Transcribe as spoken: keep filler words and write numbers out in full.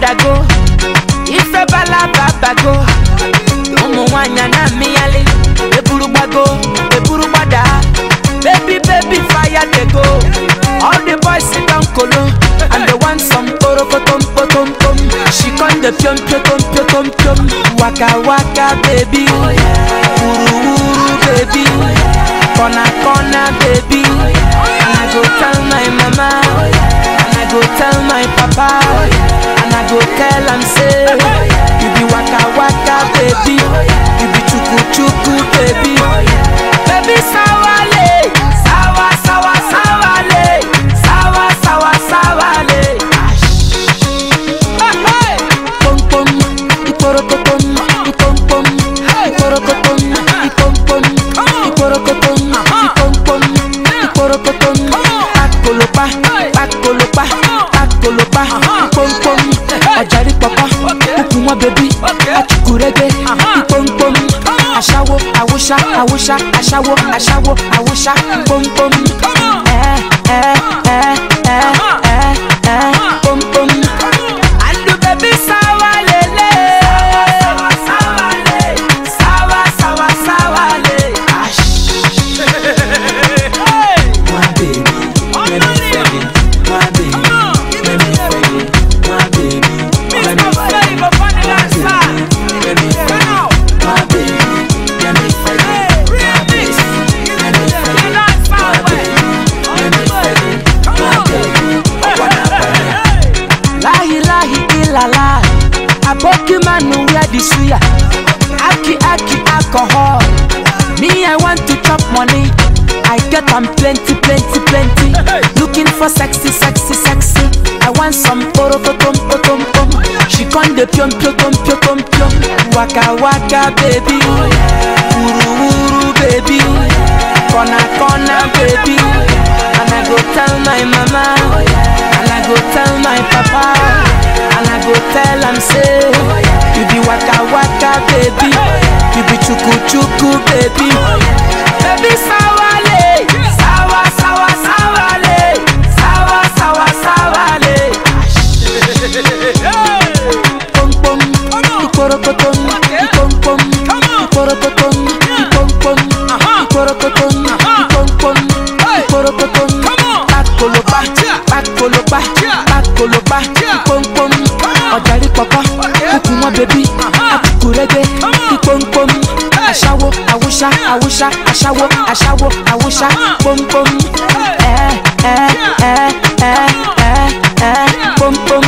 dago. Ife bala baba go. Omo wanya na miyale. Eburu bago, eburu bada. Baby, baby, fire they go. All the boys sit down colo, and they want some poro potom potom pom. She con the pium pium pium pium pium. Waka waka baby, uru uru baby, corner corner baby. And I go tell my mama, and I go tell my papa, and I go tell am say, you be waka waka baby, you be chuku chuku baby, baby sawale, sawa sawa sawale, sawa sawa sawale. Pom pom, iporokotom, ipom pom, iporokotom, ipom pom, iporokotom, ipom pom, iporokotom. Pakolopa, pakolopa, pakolopa, ipom pom. Ajari papa, ukumwa baby, achukurege, ipom pom. Ashawo, awusha, awusha, ashawo, ashawo, awusha, pom pom. Eh, eh, eh, eh, eh, eh, pom pom. And the baby sawa lele, sawa sawa le, sawa sawa sawa le. My baby, let me feel it. My baby, let me feel it. My baby, let me feel it. Let me feel it. My baby, let me feel it. My baby, let me feel it. My baby, let me feel it. My baby, I wanna feel it. Lahi lahi ilala, aboki manu where the suya. Aki aki alcohol. Me I want to chop money. I get am plenty plenty plenty. Looking for sexy sexy sexy. I want some poro potom potom pom. She con the pium pium pium pium pium. Waka waka baby, uru uru baby, corner corner baby. And I go tell my mama, and I go tell my papa, and I go tell am say, you be waka waka baby, you be chuku chuku baby, baby sawale, sawa sawa sawale, sawa sawa sawale. Pom pom, iporokotom, ipom pom, iporokotom, ipom pom, iporokotom, ipom pom, iporokotom. Pakolopa, pakolopa, pakolopa, ipom pom. Ojari papa, ukumwa baby, achukurege, ipom pom. Ashawo, awusha, awusha, ashawo, ashawo, awusha, pom pom. Eh, eh, eh, eh, eh, eh, pom pom.